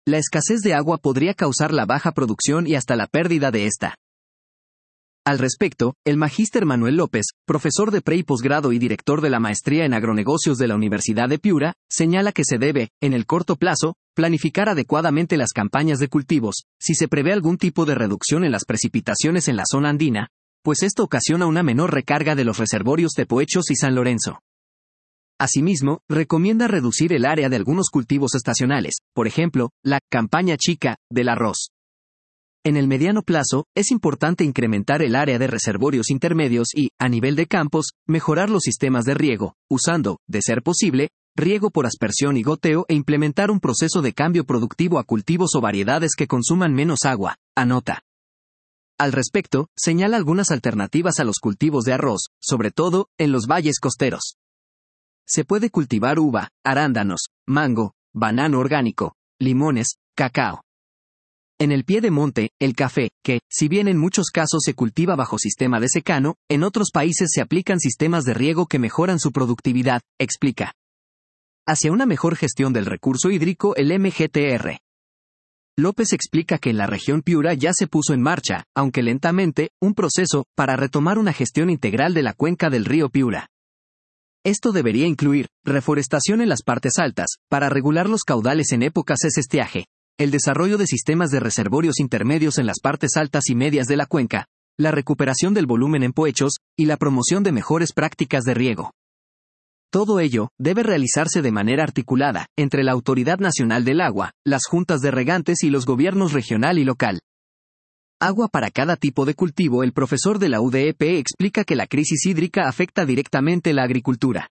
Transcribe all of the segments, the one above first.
La escasez de agua podría causar la baja producción y hasta la pérdida de esta. Al respecto, el magíster Manuel López, profesor de pre y posgrado y director de la maestría en agronegocios de la Universidad de Piura, señala que se debe, en el corto plazo, planificar adecuadamente las campañas de cultivos, si se prevé algún tipo de reducción en las precipitaciones en la zona andina, pues esto ocasiona una menor recarga de los reservorios Tepoechos y San Lorenzo. Asimismo, recomienda reducir el área de algunos cultivos estacionales, por ejemplo, la campaña chica del arroz. En el mediano plazo, es importante incrementar el área de reservorios intermedios y, a nivel de campos, mejorar los sistemas de riego, usando, de ser posible, riego por aspersión y goteo e implementar un proceso de cambio productivo a cultivos o variedades que consuman menos agua, anota. Al respecto, señala algunas alternativas a los cultivos de arroz, sobre todo, en los valles costeros. Se puede cultivar uva, arándanos, mango, banano orgánico, limones, cacao. En el pie de monte, el café, que, si bien en muchos casos se cultiva bajo sistema de secano, en otros países se aplican sistemas de riego que mejoran su productividad, explica. Hacia una mejor gestión del recurso hídrico, el MGTR. López explica que en la región Piura ya se puso en marcha, aunque lentamente, un proceso para retomar una gestión integral de la cuenca del río Piura. Esto debería incluir reforestación en las partes altas, para regular los caudales en épocas de estiaje, el desarrollo de sistemas de reservorios intermedios en las partes altas y medias de la cuenca, la recuperación del volumen en Poechos, y la promoción de mejores prácticas de riego. Todo ello debe realizarse de manera articulada, entre la Autoridad Nacional del Agua, las juntas de regantes y los gobiernos regional y local. Agua para cada tipo de cultivo. El profesor de la UDEP explica que la crisis hídrica afecta directamente la agricultura.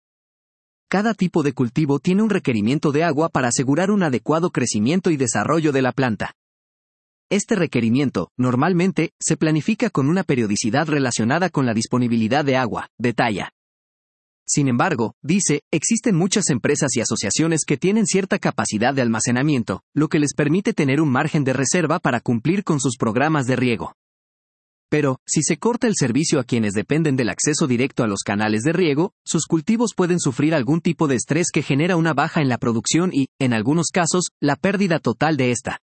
Cada tipo de cultivo tiene un requerimiento de agua para asegurar un adecuado crecimiento y desarrollo de la planta. Este requerimiento, normalmente, se planifica con una periodicidad relacionada con la disponibilidad de agua, detalla. Sin embargo, dice, existen muchas empresas y asociaciones que tienen cierta capacidad de almacenamiento, lo que les permite tener un margen de reserva para cumplir con sus programas de riego. Pero, si se corta el servicio a quienes dependen del acceso directo a los canales de riego, sus cultivos pueden sufrir algún tipo de estrés que genera una baja en la producción y, en algunos casos, la pérdida total de esta.